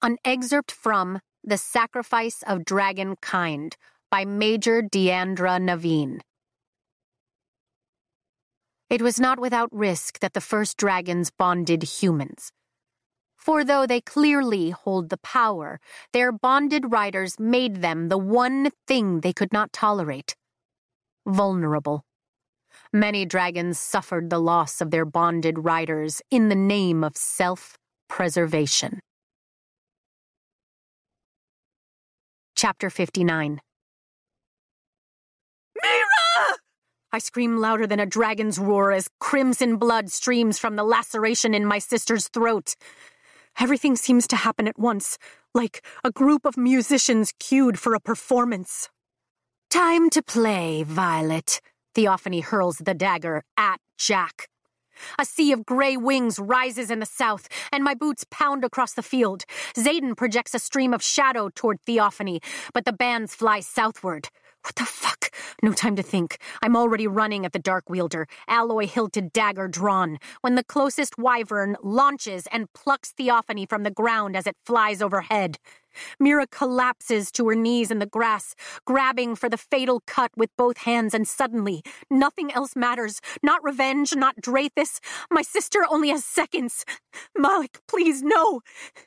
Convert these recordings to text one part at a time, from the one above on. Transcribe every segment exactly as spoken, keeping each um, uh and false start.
An excerpt from The Sacrifice of Dragonkind by Major Deandra Naveen. It was not without risk that the first dragons bonded humans. For though they clearly hold the power, their bonded riders made them the one thing they could not tolerate: vulnerable. Many dragons suffered the loss of their bonded riders in the name of self-preservation. Chapter fifty-nine. Mira! I scream louder than a dragon's roar as crimson blood streams from the laceration in my sister's throat. Everything seems to happen at once, like a group of musicians cued for a performance. Time to play, Violet. Theophany hurls the dagger at Jack. A sea of gray wings rises in the south, and my boots pound across the field. Xaden projects a stream of shadow toward Theophany, but the bands fly southward. What the fuck? No time to think. I'm already running at the Dark Wielder, alloy-hilted dagger drawn, when the closest wyvern launches and plucks Theophany from the ground as it flies overhead. Mira collapses to her knees in the grass, grabbing for the fatal cut with both hands, and suddenly, nothing else matters. Not revenge, not Drathis. My sister only has seconds. Malik, please, no.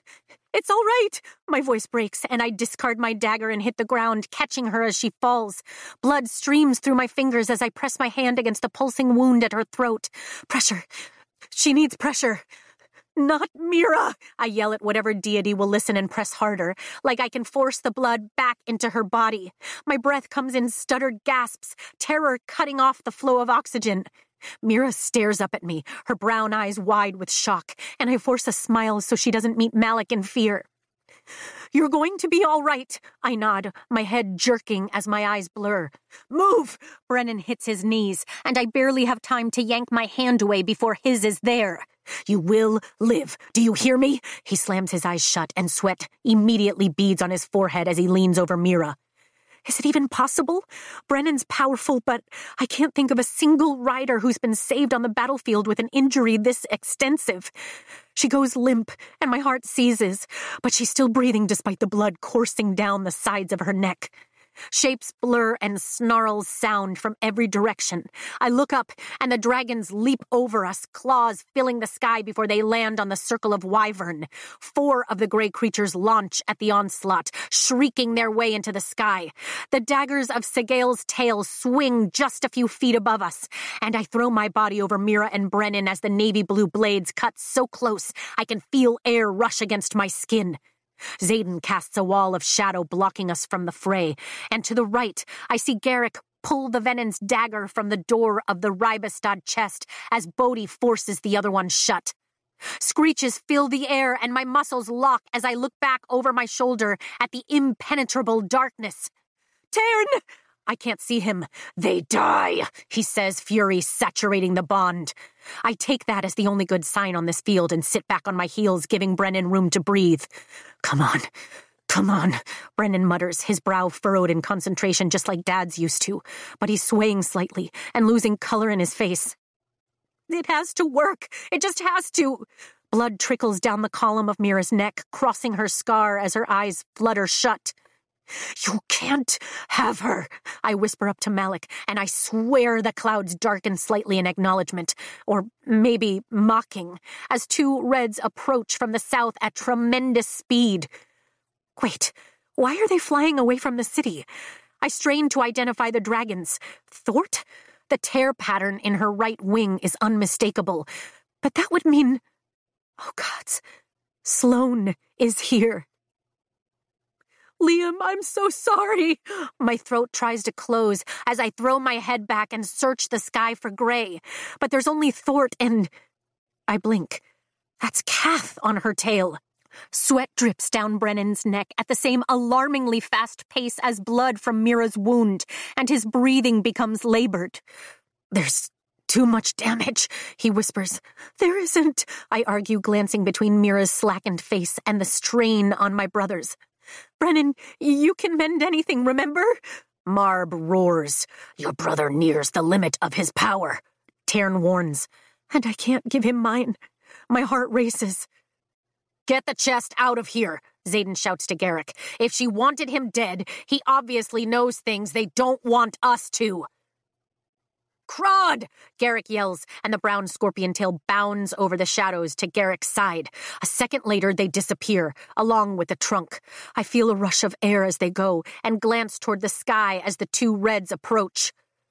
It's all right. My voice breaks, and I discard my dagger and hit the ground, catching her as she falls. Blood streams through my fingers as I press my hand against the pulsing wound at her throat. Pressure. She needs pressure. Not Mira! I yell at whatever deity will listen and press harder, like I can force the blood back into her body. My breath comes in stuttered gasps, terror cutting off the flow of oxygen. Mira stares up at me, her brown eyes wide with shock, and I force a smile so she doesn't meet Malik in fear. You're going to be all right, I nod, my head jerking as my eyes blur. Move! Brennan hits his knees, and I barely have time to yank my hand away before his is there. You will live. Do you hear me? He slams his eyes shut, and sweat immediately beads on his forehead as he leans over Mira. Is it even possible? Brennan's powerful, but I can't think of a single rider who's been saved on the battlefield with an injury this extensive. She goes limp, and my heart seizes, but she's still breathing despite the blood coursing down the sides of her neck. Shapes blur and snarls sound from every direction. I look up, and the dragons leap over us, claws filling the sky before they land on the circle of wyvern. Four of the gray creatures launch at the onslaught, shrieking their way into the sky. The daggers of Segale's tail swing just a few feet above us, and I throw my body over Mira and Brennan as the navy blue blades cut so close I can feel air rush against my skin. Xaden casts a wall of shadow blocking us from the fray, and to the right, I see Garrick pull the Venon's dagger from the door of the Ribestad chest as Bodhi forces the other one shut. Screeches fill the air, and my muscles lock as I look back over my shoulder at the impenetrable darkness. Tern! I can't see him. They die, he says, fury saturating the bond. I take that as the only good sign on this field and sit back on my heels, giving Brennan room to breathe. Come on, come on, Brennan mutters, his brow furrowed in concentration just like Dad's used to, but he's swaying slightly and losing color in his face. It has to work. It just has to. Blood trickles down the column of Mira's neck, crossing her scar as her eyes flutter shut. You can't have her, I whisper up to Malik, and I swear the clouds darken slightly in acknowledgement, or maybe mocking, as two reds approach from the south at tremendous speed. Wait, why are they flying away from the city? I strain to identify the dragons. Thort? The tear pattern in her right wing is unmistakable, but that would mean... Oh, gods, Sloane is here. Liam, I'm so sorry. My throat tries to close as I throw my head back and search the sky for gray. But there's only Thort and... I blink. That's Kath on her tail. Sweat drips down Brennan's neck at the same alarmingly fast pace as blood from Mira's wound, and his breathing becomes labored. There's too much damage, he whispers. There isn't, I argue, glancing between Mira's slackened face and the strain on my brother's. Brennan, you can mend anything, remember? Marb roars. Your brother nears the limit of his power, Tern warns. And I can't give him mine. My heart races. Get the chest out of here, Xaden shouts to Garrick. If she wanted him dead, he obviously knows things they don't want us to. Crod! Garrick yells, and the brown scorpion tail bounds over the shadows to Garrick's side. A second later, they disappear, along with the trunk. I feel a rush of air as they go, and glance toward the sky as the two reds approach.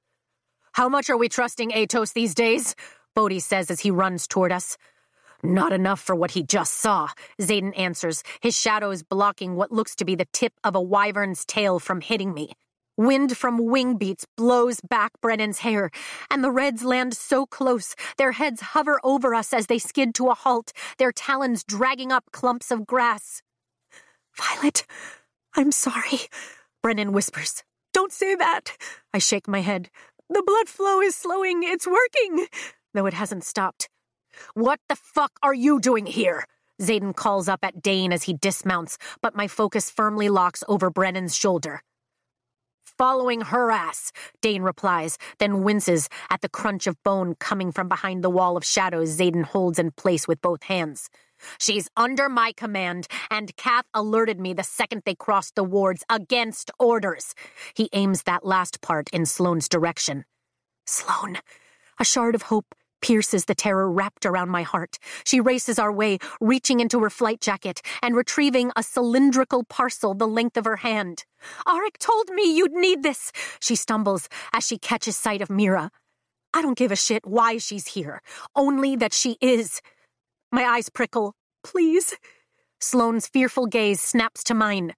How much are we trusting Atos these days? Bodhi says as he runs toward us. Not enough for what he just saw, Xaden answers, his shadows blocking what looks to be the tip of a wyvern's tail from hitting me. Wind from wing beats blows back Brennan's hair, and the reds land so close, their heads hover over us as they skid to a halt, their talons dragging up clumps of grass. Violet, I'm sorry, Brennan whispers. Don't say that. I shake my head. The blood flow is slowing. It's working, though it hasn't stopped. What the fuck are you doing here? Xaden calls up at Dane as he dismounts, but my focus firmly locks over Brennan's shoulder. Following her ass, Dane replies, then winces at the crunch of bone coming from behind the wall of shadows Xaden holds in place with both hands. She's under my command, and Kath alerted me the second they crossed the wards against orders. He aims that last part in Sloane's direction. Sloane, a shard of hope pierces the terror wrapped around my heart. She races our way, reaching into her flight jacket and retrieving a cylindrical parcel the length of her hand. Arik told me you'd need this, she stumbles as she catches sight of Mira. I don't give a shit why she's here, only that she is. My eyes prickle. Please. Sloane's fearful gaze snaps to mine.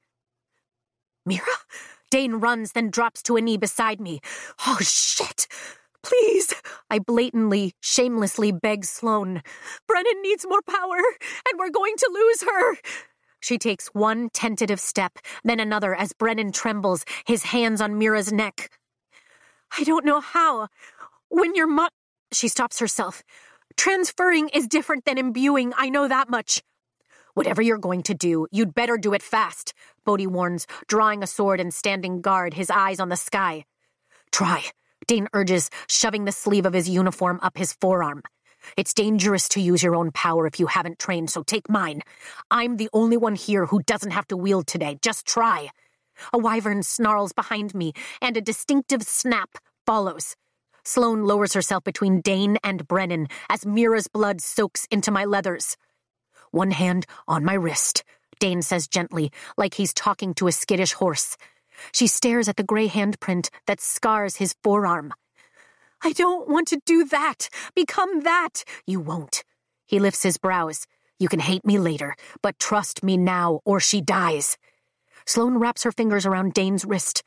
Mira? Dane runs, then drops to a knee beside me. Oh, shit. Please, I blatantly, shamelessly beg Sloane. Brennan needs more power, and we're going to lose her. She takes one tentative step, then another as Brennan trembles, his hands on Mira's neck. I don't know how. When you're mu- She stops herself. Transferring is different than imbuing, I know that much. Whatever you're going to do, you'd better do it fast, Bodhi warns, drawing a sword and standing guard, his eyes on the sky. Try. Dane urges, shoving the sleeve of his uniform up his forearm. It's dangerous to use your own power if you haven't trained, so take mine. I'm the only one here who doesn't have to wield today. Just try. A wyvern snarls behind me, and a distinctive snap follows. Sloane lowers herself between Dane and Brennan as Mira's blood soaks into my leathers. One hand on my wrist, Dane says gently, like he's talking to a skittish horse. She stares at the gray handprint that scars his forearm. I don't want to do that. Become that. You won't. He lifts his brows. You can hate me later, but trust me now or she dies. Sloane wraps her fingers around Dane's wrist.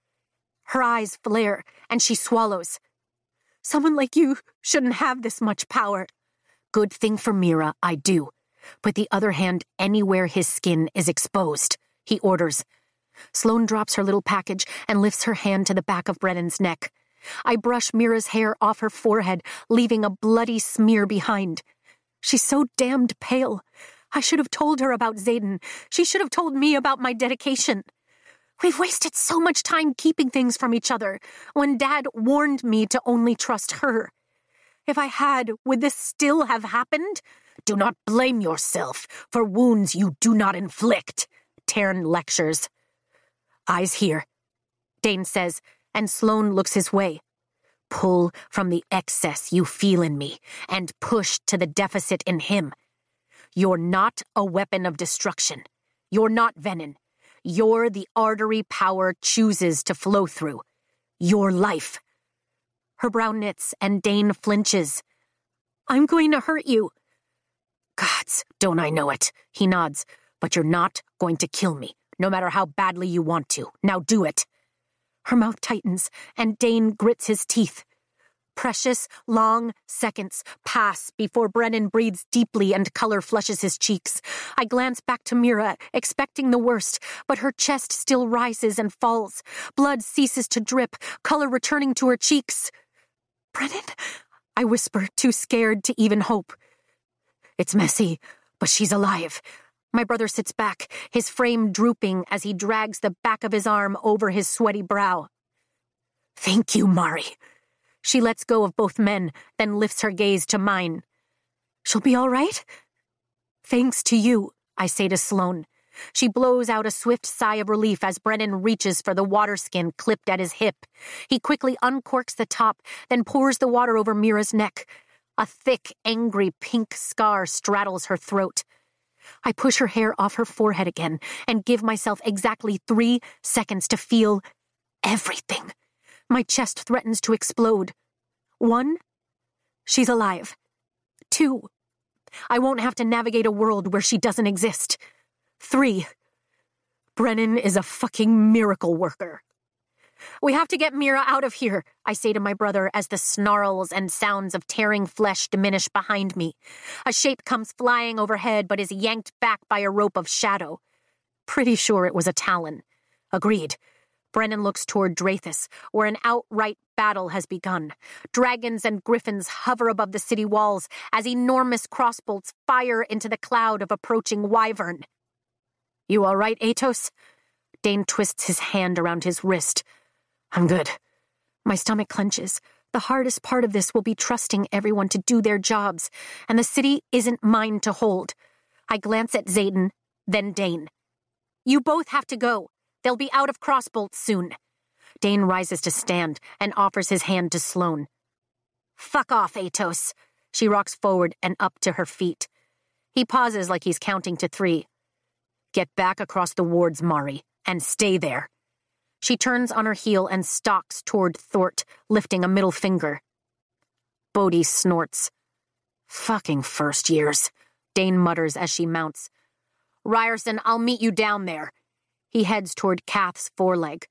Her eyes flare, and she swallows. Someone like you shouldn't have this much power. Good thing for Mira, I do. Put the other hand anywhere his skin is exposed, he orders. Sloane drops her little package and lifts her hand to the back of Brennan's neck. I brush Mira's hair off her forehead, leaving a bloody smear behind. She's so damned pale. I should have told her about Xaden. She should have told me about my dedication. We've wasted so much time keeping things from each other, when Dad warned me to only trust her. If I had, would this still have happened? Do not blame yourself for wounds you do not inflict, Taryn lectures. Eyes here, Dane says, and Sloane looks his way. Pull from the excess you feel in me and push to the deficit in him. You're not a weapon of destruction. You're not venom. You're the artery power chooses to flow through. Your life. Her brow knits and Dane flinches. I'm going to hurt you. Gods, don't I know it, he nods, but you're not going to kill me. No matter how badly you want to. Now do it. Her mouth tightens, and Dane grits his teeth. Precious, long seconds pass before Brennan breathes deeply and color flushes his cheeks. I glance back to Mira, expecting the worst, but her chest still rises and falls. Blood ceases to drip, color returning to her cheeks. Brennan? I whisper, too scared to even hope. It's messy, but she's alive. My brother sits back, his frame drooping as he drags the back of his arm over his sweaty brow. Thank you, Mari. She lets go of both men, then lifts her gaze to mine. She'll be all right? Thanks to you, I say to Sloane. She blows out a swift sigh of relief as Brennan reaches for the water skin clipped at his hip. He quickly uncorks the top, then pours the water over Mira's neck. A thick, angry pink scar straddles her throat. I push her hair off her forehead again and give myself exactly three seconds to feel everything. My chest threatens to explode. One, she's alive. Two, I won't have to navigate a world where she doesn't exist. Three, Brennan is a fucking miracle worker. We have to get Mira out of here, I say to my brother as the snarls and sounds of tearing flesh diminish behind me. A shape comes flying overhead but is yanked back by a rope of shadow. Pretty sure it was a Talon. Agreed. Brennan looks toward Drathus, where an outright battle has begun. Dragons and griffins hover above the city walls as enormous crossbolts fire into the cloud of approaching wyvern. You all right, Atos? Dane twists his hand around his wrist. I'm good. My stomach clenches. The hardest part of this will be trusting everyone to do their jobs, and the city isn't mine to hold. I glance at Xaden, then Dane. You both have to go. They'll be out of crossbolts soon. Dane rises to stand and offers his hand to Sloane. Fuck off, Atos. She rocks forward and up to her feet. He pauses like he's counting to three. Get back across the wards, Mari, and stay there. She turns on her heel and stalks toward Thort, lifting a middle finger. Bodhi snorts. Fucking first years, Dane mutters as she mounts. Ryerson, I'll meet you down there. He heads toward Kath's foreleg.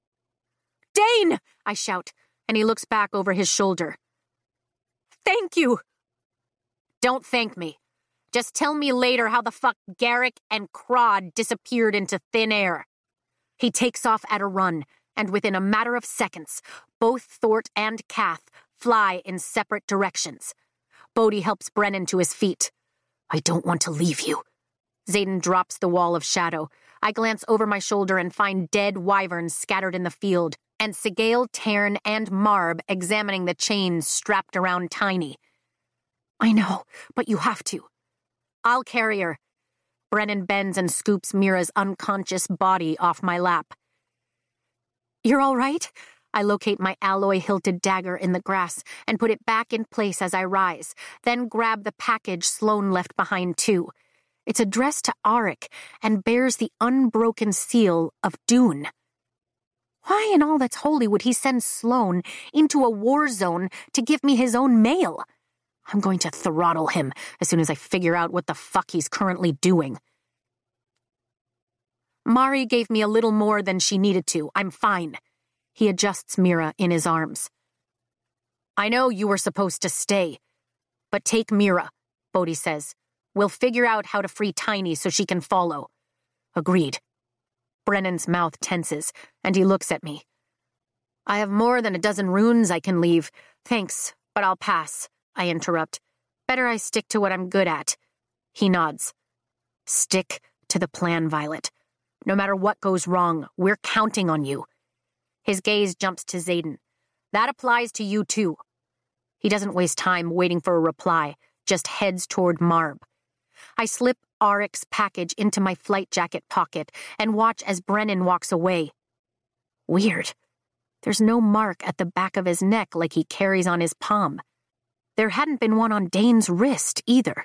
Dane! I shout, and he looks back over his shoulder. Thank you! Don't thank me. Just tell me later how the fuck Garrick and Crod disappeared into thin air. He takes off at a run, and within a matter of seconds, both Thort and Kath fly in separate directions. Bodhi helps Brennan to his feet. I don't want to leave you. Xaden drops the wall of shadow. I glance over my shoulder and find dead wyverns scattered in the field, and Sigale, Tern, and Marb examining the chains strapped around Tiny. I know, but you have to. I'll carry her. Brennan bends and scoops Mira's unconscious body off my lap. You're all right? I locate my alloy-hilted dagger in the grass and put it back in place as I rise, then grab the package Sloane left behind too. It's addressed to Arik and bears the unbroken seal of Dune. Why in all that's holy would he send Sloane into a war zone to give me his own mail? I'm going to throttle him as soon as I figure out what the fuck he's currently doing. Mari gave me a little more than she needed to. I'm fine. He adjusts Mira in his arms. I know you were supposed to stay, but take Mira, Bodhi says. We'll figure out how to free Tiny so she can follow. Agreed. Brennan's mouth tenses, and he looks at me. I have more than a dozen runes I can leave. Thanks, but I'll pass. I interrupt. Better I stick to what I'm good at. He nods. Stick to the plan, Violet. No matter what goes wrong, we're counting on you. His gaze jumps to Xaden. That applies to you too. He doesn't waste time waiting for a reply, just heads toward Marb. I slip Arik's package into my flight jacket pocket and watch as Brennan walks away. Weird. There's no mark at the back of his neck like he carries on his palm. There hadn't been one on Dane's wrist, either.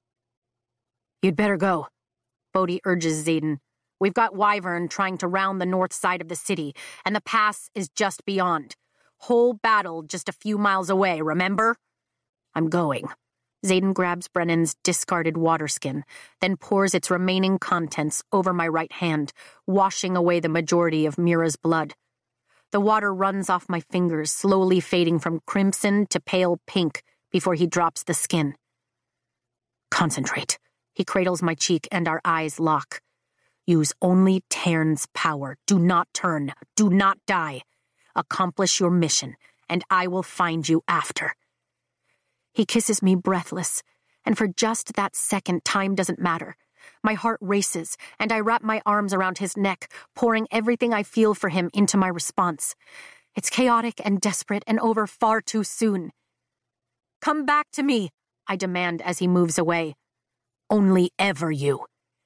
You'd better go, Bodhi urges Xaden. We've got Wyvern trying to round the north side of the city, and the pass is just beyond. Whole battle just a few miles away, remember? I'm going. Xaden grabs Brennan's discarded water skin, then pours its remaining contents over my right hand, washing away the majority of Mira's blood. The water runs off my fingers, slowly fading from crimson to pale pink before he drops the skin. Concentrate. He cradles my cheek and our eyes lock. Use only Tern's power. Do not turn. Do not die. Accomplish your mission, and I will find you after. He kisses me breathless, and for just that second, time doesn't matter. My heart races, and I wrap my arms around his neck, pouring everything I feel for him into my response. It's chaotic and desperate and over far too soon. Come back to me, I demand as he moves away. Only ever you.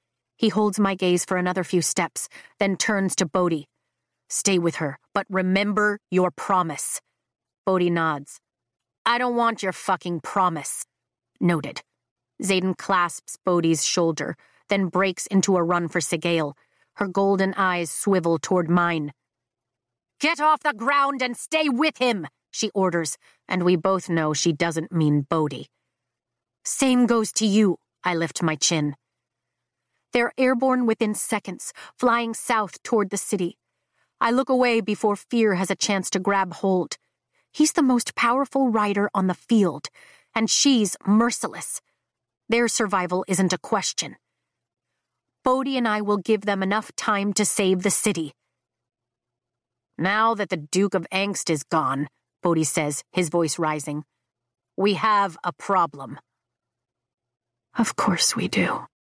He holds my gaze for another few steps, then turns to Bodhi. Stay with her, but remember your promise. Bodhi nods. I don't want your fucking promise. Noted. Xaden clasps Bodhi's shoulder, then breaks into a run for Sigale. Her golden eyes swivel toward mine. Get off the ground and stay with him, she orders, and we both know she doesn't mean Bodhi. Same goes to you, I lift my chin. They're airborne within seconds, flying south toward the city. I look away before fear has a chance to grab hold. He's the most powerful rider on the field, and she's merciless. Their survival isn't a question. Bodhi and I will give them enough time to save the city. Now that the Duke of Angst is gone, Bodhi says, his voice rising, we have a problem. Of course we do.